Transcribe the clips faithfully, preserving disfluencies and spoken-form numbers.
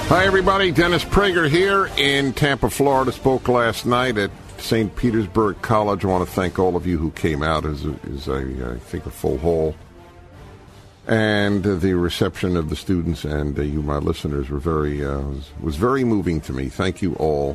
Hi, everybody. Dennis Prager here in Tampa, Florida. Spoke last night at Saint Petersburg College. I want to thank all of you who came out. It was, a, it was a, I think, a full hall. And uh, the reception of the students and uh, you, my listeners, were very uh, was, was very moving to me. Thank you all.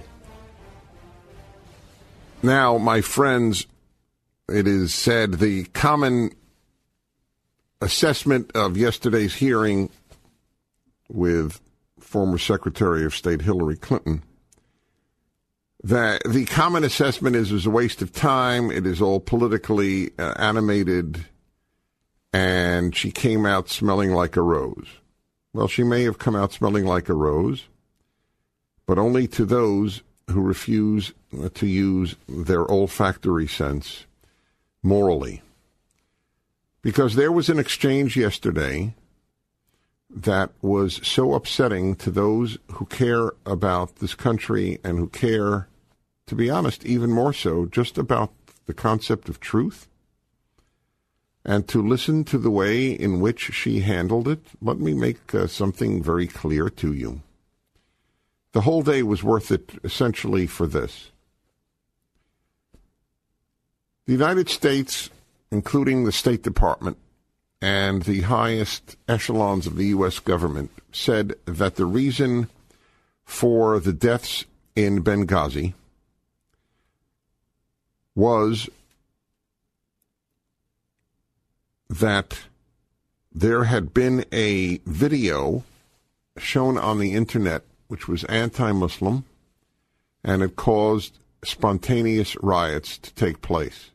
Now, my friends, it is said the common assessment of yesterday's hearing with former Secretary of State Hillary Clinton, that the common assessment is it was a waste of time. It is all politically uh, animated, and she came out smelling like a rose. Well, she may have come out smelling like a rose, but only to those who refuse to use their olfactory sense morally. Because there was an exchange yesterday that was so upsetting to those who care about this country and who care, to be honest, even more so, just about the concept of truth. And to listen to the way in which she handled it, let me make uh, something very clear to you. The whole day was worth it essentially for this. The United States, including the State Department, and the highest echelons of the U S government said that the reason for the deaths in Benghazi was that there had been a video shown on the internet which was anti-Muslim, and it caused spontaneous riots to take place.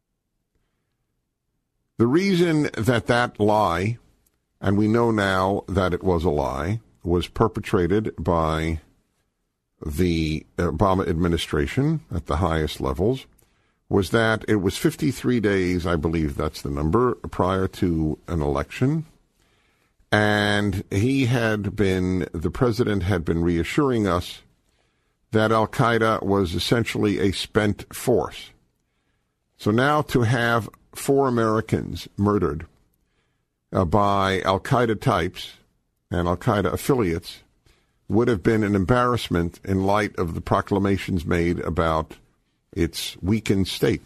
The reason that that lie, and we know now that it was a lie, was perpetrated by the Obama administration at the highest levels, was that it was fifty-three days, I believe that's the number, prior to an election. And he had been, the president had been reassuring us that Al-Qaeda was essentially a spent force. So now to have four Americans murdered uh, by Al-Qaeda types and Al-Qaeda affiliates would have been an embarrassment in light of the proclamations made about its weakened state.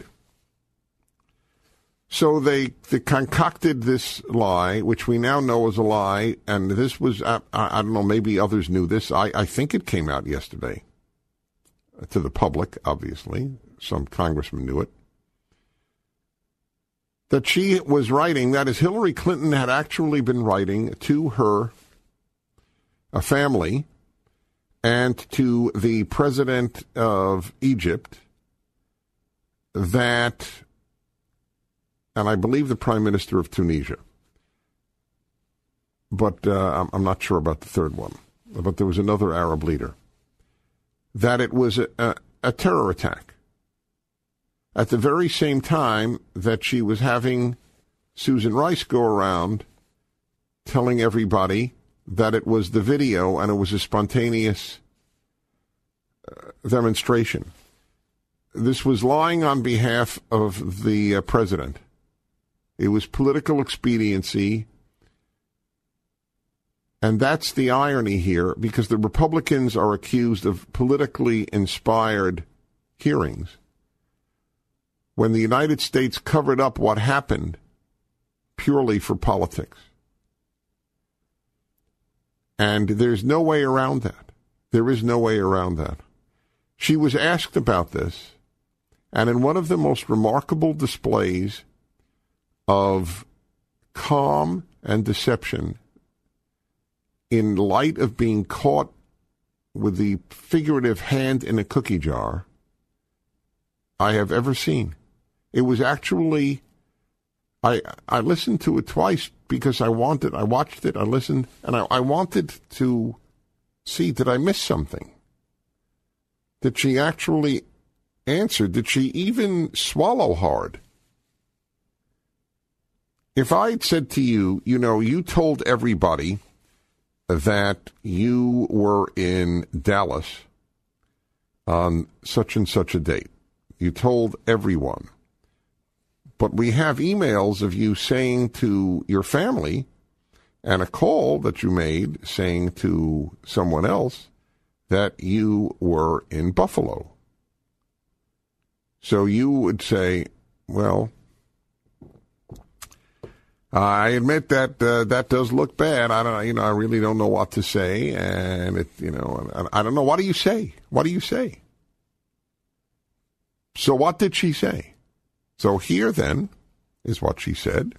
So they, they concocted this lie, which we now know is a lie, and this was, I, I don't know, maybe others knew this. I, I think it came out yesterday to the public, obviously. Some congressman knew it. That she was writing, that is, Hillary Clinton had actually been writing to her a family and to the president of Egypt that, and I believe the prime minister of Tunisia, but uh, I'm not sure about the third one, but there was another Arab leader, that it was a, a, a terror attack. At the very same time that she was having Susan Rice go around telling everybody that it was the video and it was a spontaneous uh, demonstration. This was lying on behalf of the uh, president. It was political expediency. And that's the irony here, because the Republicans are accused of politically inspired hearings, when the United States covered up what happened purely for politics. And there's no way around that. There is no way around that. She was asked about this, and in one of the most remarkable displays of calm and deception, in light of being caught with the figurative hand in a cookie jar, I have ever seen. It was actually, I I listened to it twice because I wanted, I watched it, I listened, and I, I wanted to see, did I miss something? Did she actually answer? Did she even swallow hard? If I had said to you, you know, you told everybody that you were in Dallas on such and such a date. You told everyone. But we have emails of you saying to your family and a call that you made saying to someone else that you were in Buffalo. So you would say, well, I admit that uh, that does look bad. I don't, you know, I really don't know what to say, and it, you know, I, I don't know. What do you say? What do you say? So what did she say? So here then is what she said.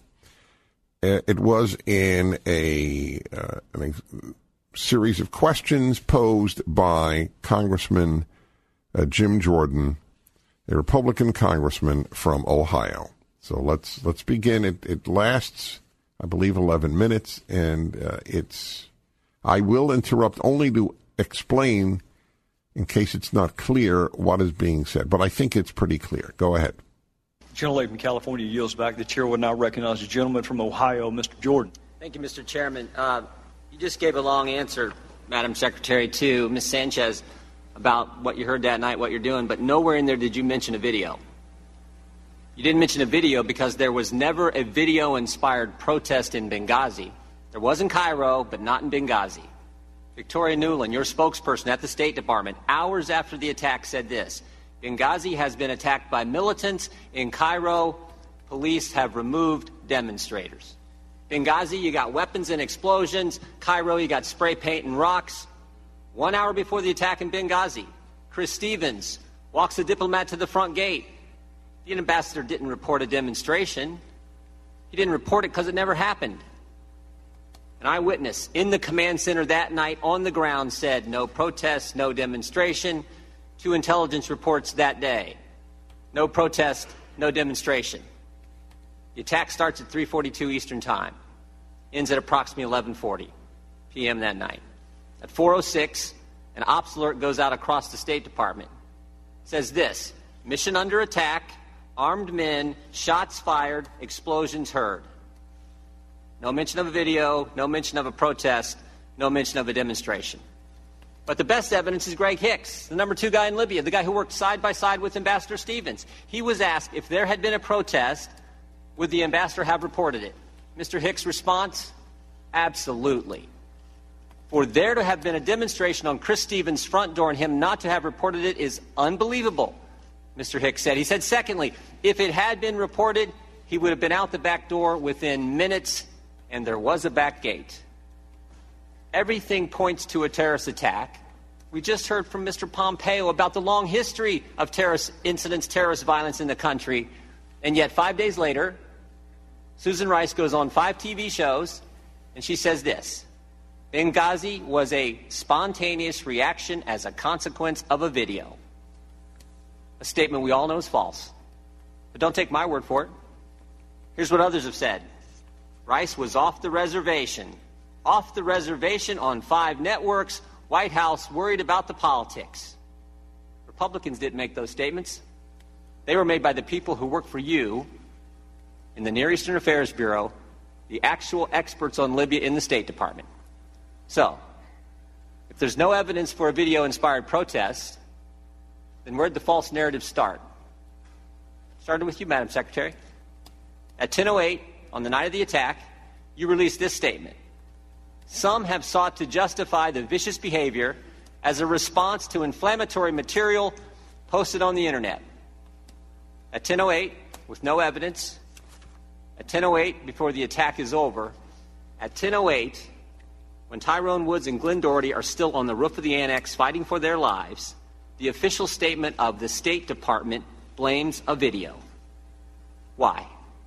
It was in a, uh, a series of questions posed by Congressman uh, Jim Jordan, a Republican congressman from Ohio. So let's let's begin. It, it lasts, I believe, eleven minutes, and uh, it's. I will interrupt only to explain, in case it's not clear, what is being said. But I think it's pretty clear. Go ahead. Gentlelady from California yields back. The chair will now recognize the gentleman from Ohio, Mister Jordan. Thank you, Mister Chairman. Uh, you just gave a long answer, Madam Secretary, to Miz Sanchez about what you heard that night, what you're doing, but nowhere in there did you mention a video. You didn't mention a video because there was never a video-inspired protest in Benghazi. There was in Cairo, but not in Benghazi. Victoria Nuland, your spokesperson at the State Department, hours after the attack said this: Benghazi has been attacked by militants. In Cairo, police have removed demonstrators. Benghazi, you got weapons and explosions. Cairo, you got spray paint and rocks. One hour before the attack in Benghazi, Chris Stevens walks the diplomat to the front gate. The ambassador didn't report a demonstration. He didn't report it because it never happened. An eyewitness in the command center that night on the ground said no protest, no demonstration. Two intelligence reports that day. No protest, no demonstration. The attack starts at three forty-two Eastern Time, ends at approximately eleven forty p.m. that night. At four oh six, an ops alert goes out across the State Department. It says this: mission under attack, armed men, shots fired, explosions heard. No mention of a video, no mention of a protest, no mention of a demonstration. But the best evidence is Greg Hicks, the number two guy in Libya, the guy who worked side by side with Ambassador Stevens. He was asked if there had been a protest, would the ambassador have reported it? Mister Hicks' response: absolutely. For there to have been a demonstration on Chris Stevens' front door and him not to have reported it is unbelievable, Mister Hicks said. He said, secondly, if it had been reported, he would have been out the back door within minutes, and there was a back gate. Everything points to a terrorist attack. We just heard from Mister Pompeo about the long history of terrorist incidents, terrorist violence in the country. And yet five days later, Susan Rice goes on five T V shows, and she says this: Benghazi was a spontaneous reaction as a consequence of a video. A statement we all know is false. But don't take my word for it. Here's what others have said. Rice was off the reservation. Off the reservation on five networks. White House worried about the politics. Republicans didn't make those statements. They were made by the people who work for you in the Near Eastern Affairs Bureau, the actual experts on Libya in the State Department. So, if there's no evidence for a video-inspired protest, then where'd the false narrative start? Started with you, Madam Secretary. At ten oh eight, on the night of the attack, you released this statement. Some have sought to justify the vicious behavior as a response to inflammatory material posted on the internet. At ten oh eight, with no evidence, at ten oh eight, before the attack is over, at ten oh eight, when Tyrone Woods and Glenn Doherty are still on the roof of the annex fighting for their lives, the official statement of the State Department blames a video. Why?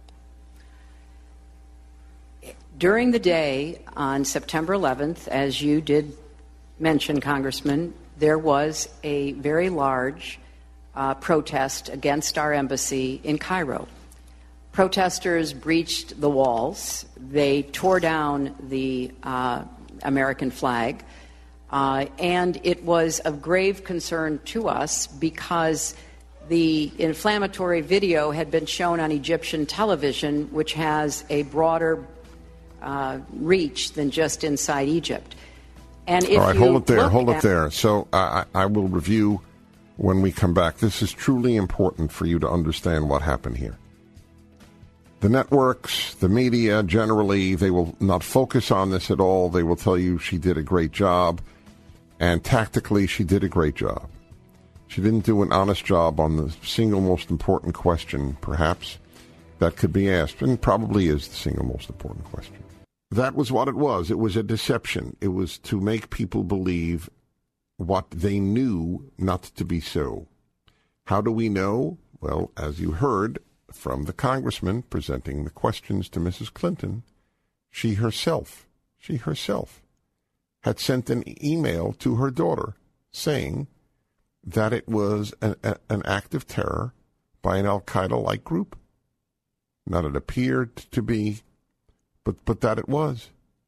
During the day on September eleventh, as you did mention, Congressman, there was a very large uh, protest against our embassy in Cairo. Protesters breached the walls. They tore down the uh, American flag. Uh, and it was of grave concern to us because the inflammatory video had been shown on Egyptian television, which has a broader uh, reach than just inside Egypt. And if All right, you hold it there, hold at- it there. So uh, I will review when we come back. This is truly important for you to understand what happened here. The networks, the media, generally, they will not focus on this at all. They will tell you she did a great job, and tactically, she did a great job. She didn't do an honest job on the single most important question, perhaps, that could be asked, and probably is the single most important question. That was what it was. It was a deception. It was to make people believe what they knew not to be so. How do we know? Well, as you heard from the congressman presenting the questions to Missus Clinton, she herself, she herself had sent an email to her daughter saying that it was an, a, an act of terror by an al-Qaeda-like group. Not it appeared to be, but, but that it was.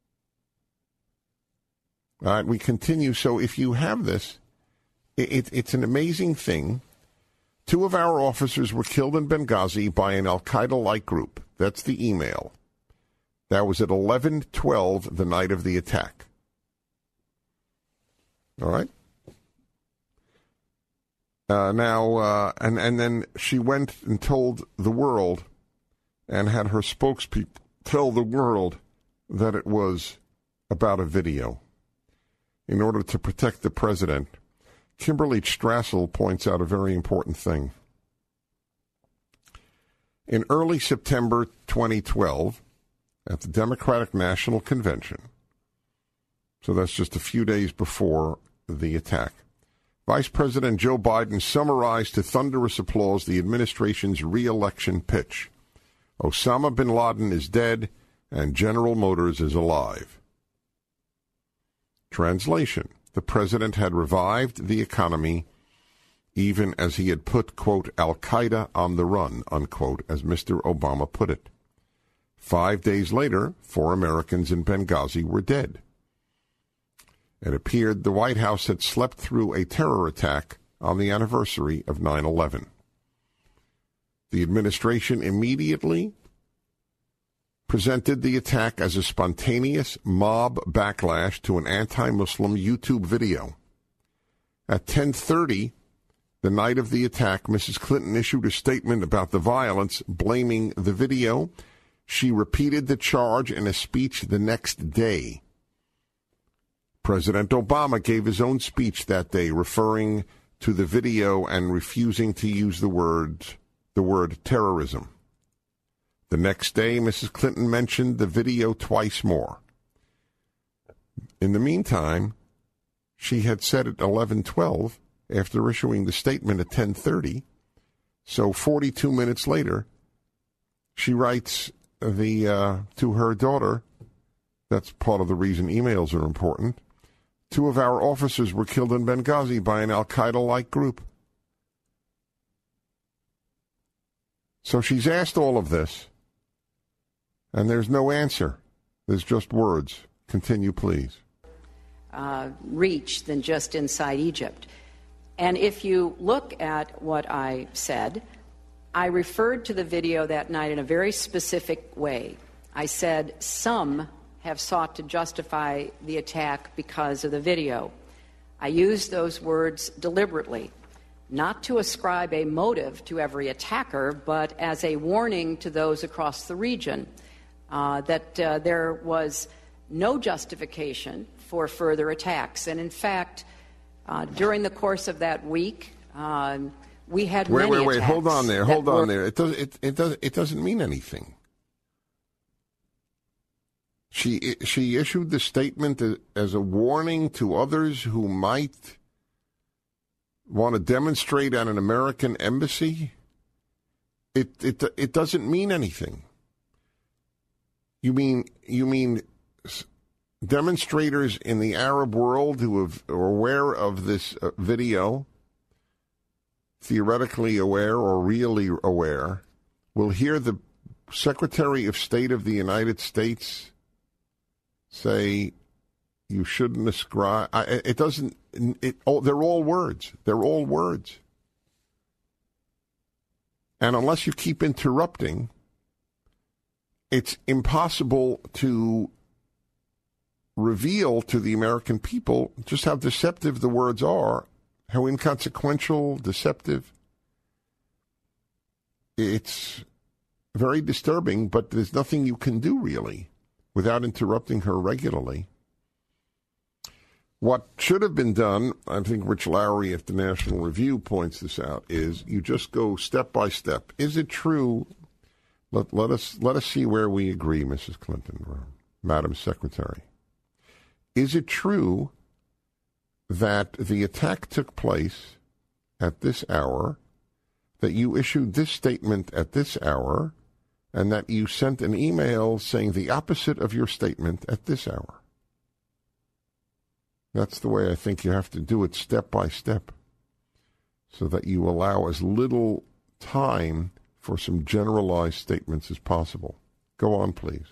All right, we continue. So if you have this, it, it, it's an amazing thing. Two of our officers were killed in Benghazi by an al-Qaeda-like group. That's the email. That was at eleven twelve the night of the attack. All right? Uh, now, uh, and, and then she went and told the world and had her spokespeople tell the world that it was about a video. In order to protect the president, Kimberly Strassel points out a very important thing. In early September twenty twelve, at the Democratic National Convention, so that's just a few days before the attack, Vice President Joe Biden summarized to thunderous applause the administration's re-election pitch. Osama bin Laden is dead and General Motors is alive. Translation: the president had revived the economy even as he had put, quote, Al-Qaeda on the run, unquote, as Mister Obama put it. Five days later, four Americans in Benghazi were dead. It appeared the White House had slept through a terror attack on the anniversary of nine eleven. The administration immediately presented the attack as a spontaneous mob backlash to an anti-Muslim YouTube video. At ten thirty, the night of the attack, Missus Clinton issued a statement about the violence, blaming the video. She repeated the charge in a speech the next day. President Obama gave his own speech that day, referring to the video and refusing to use the word, the word terrorism. The next day, Missus Clinton mentioned the video twice more. In the meantime, she had said at eleven twelve, after issuing the statement at ten thirty, so forty-two minutes later, she writes the uh, to her daughter, that's part of the reason emails are important, two of our officers were killed in Benghazi by an al-Qaeda-like group. So she's asked all of this, and there's no answer. There's just words. Continue, please. Uh, reach than just inside Egypt. And if you look at what I said, I referred to the video that night in a very specific way. I said some have sought to justify the attack because of the video. I used those words deliberately, not to ascribe a motive to every attacker, but as a warning to those across the region uh, that uh, there was no justification for further attacks. And in fact, uh, during the course of that week, uh, we had wait, many wait, wait. attacks. Hold on there. Hold were... on there. It does. It, it does. It doesn't mean anything. She she issued the statement as a warning to others who might want to demonstrate at an American embassy. It it it doesn't mean anything. You mean you mean demonstrators in the Arab world who have, are aware of this uh, video, theoretically aware or really aware, will hear the Secretary of State of the United States say you shouldn't ascribe. I, it doesn't. It, oh, they're all words. They're all words. And unless you keep interrupting, it's impossible to reveal to the American people just how deceptive the words are, how inconsequential, deceptive. It's very disturbing, but there's nothing you can do, really, without interrupting her regularly. What should have been done, I think Rich Lowry at the National Review points this out, is you just go step by step. Is it true? Let, let us let us see where we agree, Missus Clinton, or Madam Secretary. Is it true that the attack took place at this hour, that you issued this statement at this hour, and that you sent an email saying the opposite of your statement at this hour? That's the way I think you have to do it, step by step, so that you allow as little time for some generalized statements as possible. Go on, please.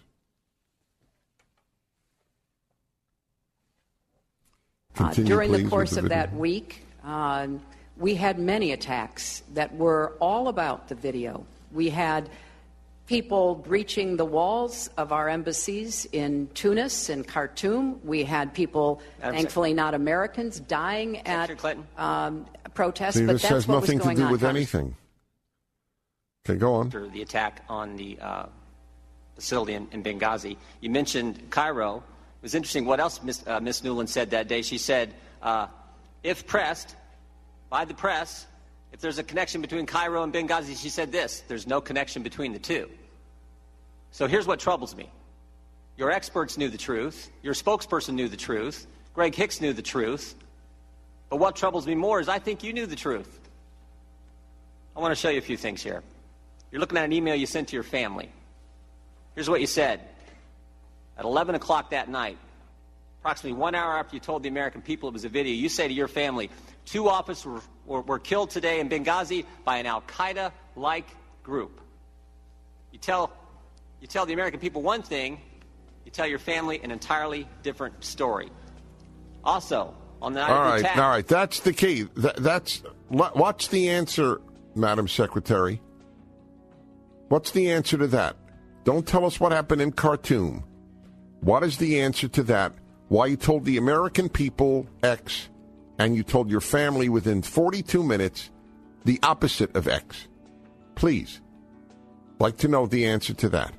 Continue, uh, during please, the course the of that week, uh, we had many attacks that were all about the video. We had people breaching the walls of our embassies in Tunis and Khartoum. We had people, Madam thankfully not Americans, dying at um, protests. See, but this that's has what nothing was going to do on, with anything. Okay, go on. After the attack on the uh, facility in, in Benghazi, you mentioned Cairo. It was interesting what else Miss Uh, Miss Nuland said that day. She said, uh, if pressed by the press, if there's a connection between Cairo and Benghazi, she said this: there's no connection between the two. So here's what troubles me. Your experts knew the truth. Your spokesperson knew the truth. Greg Hicks knew the truth. But what troubles me more is I think you knew the truth. I want to show you a few things here. You're looking at an email you sent to your family. Here's what you said. At eleven o'clock that night, approximately one hour after you told the American people it was a video, you say to your family, two officers were, were, were killed today in Benghazi by an Al-Qaeda-like group. You tell... You tell the American people one thing, you tell your family an entirely different story. Also, on the night all of the right, attack... all right, that's the key. That, that's what's the answer, Madam Secretary? What's the answer to that? Don't tell us what happened in Khartoum. What is the answer to that? Why you told the American people X, and you told your family within forty-two minutes the opposite of X? Please, like to know the answer to that.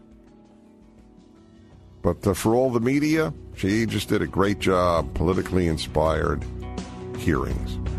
But uh, for all the media, she just did a great job, politically inspired hearings.